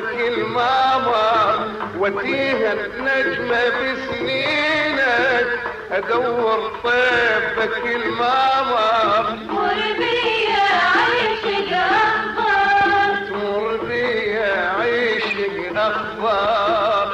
طابك الماما وديها النجمة بسنينك ادور طابك الماما تمر بيا عيشك اخبار تمر بيا عيشك اخبار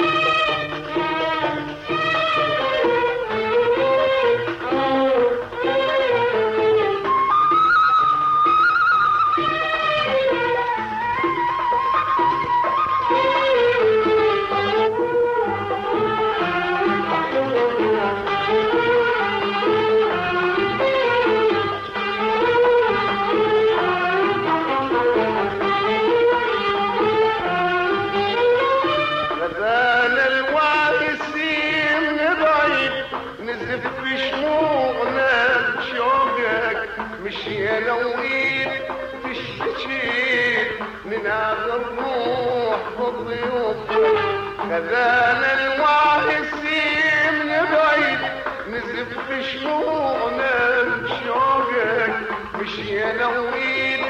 غزانا الوارثين نبعد نزف بشموعنا بشوقك مشينا وإيد تشتكي ننادى الروح بالضيوف غزانا الوارثين نبعد نزف بشموعنا بشوقك مشينا وإيد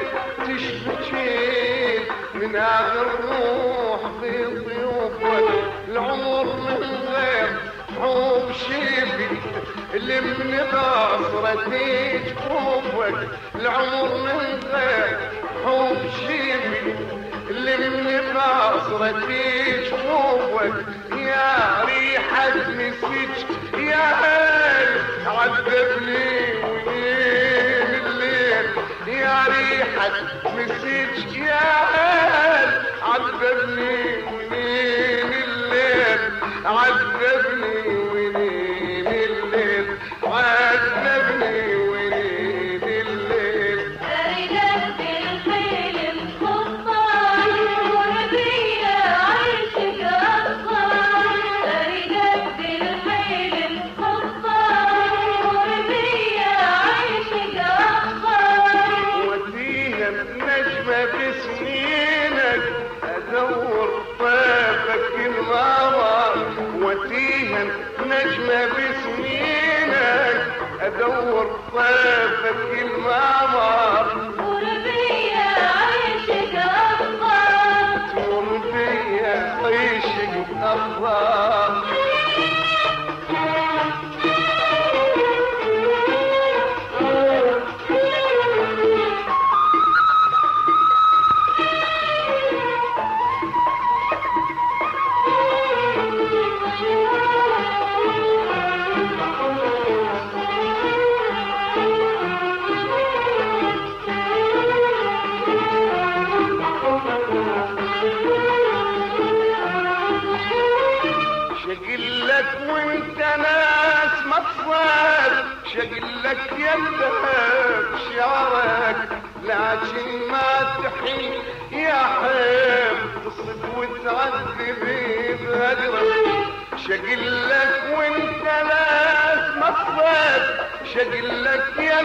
تشتكي ننادى الروح بضيوفك العمر من غير حب شيبي اللي من بصرتي جفوفك العمر من غير حب شيبي اللي من بصرتي جفوفك يا ريحة مسك يا هل عذبني وين الليل يا ريحة مسك يا هل عذبني وين الليل عذبني وين الليل عذبني وين الليل أريدك بالحلم خطار تمر بيا عيشك أخبار أريدك بالحلم خطار تمر بيا عيشك أخبار وديها النجمة بسنينك ادور طابك الماما وديها النجمة بسنينك ادور طابك الماما تمر بيا عيشك أخبار تمر بيا عيشك اخبار شقلك وانت ناس مصاد شقلك يدك شعرك لكن ما تحن يا حب تصد وتعذب بهجرك شقلك وانت ناس مصاد شقلك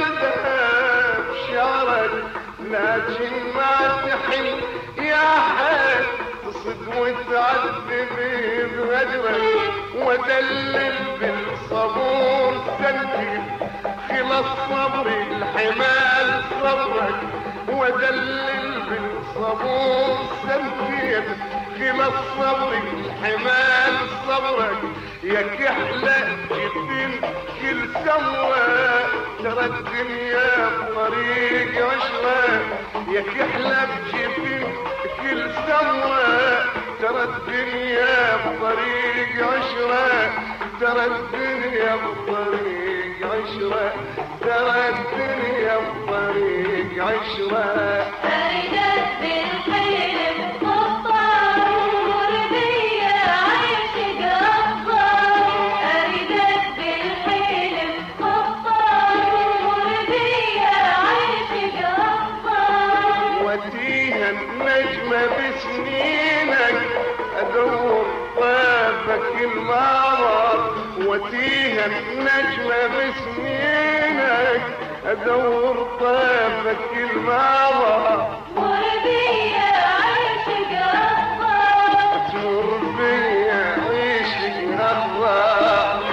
يدك شعرك لكن ما تحن يا حب تصد وتعذب بهجرك ودلل بالصبور سنتي خلص صبري الحمال صبرك ودلل بالصبور سنتي خلص صبري الحمال صبرك يا كحلة جبين كل سوا ترى الدنيا بطريق عشرة يا كحلة جبين كل سوا ترى الدنيا بطريق عشرة ترى الدنيا بطريق عشرة ترى الدنيا بطريق عشرة أريدك بالحلم خطار تمر بيا عيشك أخبار أريدك بالحلم خطار تمر بيا عيشك أخبار وديها النجمة بسنينك ادور طابك الماما وديها النجمة بسنينك ادور طابك الماما تمر بيا عيشك أخبار تمر بيا عيشك اخبار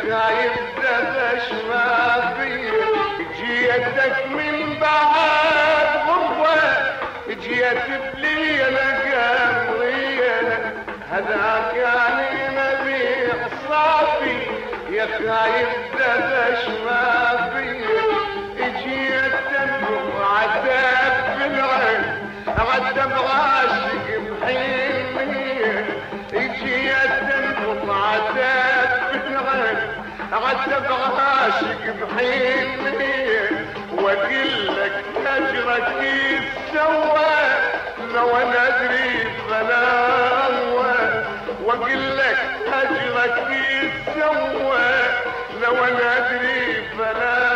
خايف دبش ما فيه جيتك من بعد غربة جيت بليلة قمرية هذاك يعني نبي صافي يا خايف دبش ما فيه جيتك وعتب بالعين عتب عاشق بحيني جيتك وعتب بالعين عتب عاشق بحيني واقول لك اجرك يتسوى لو انا ادري فلا واقول لك اجرك يتسوى لو انا ادري فلا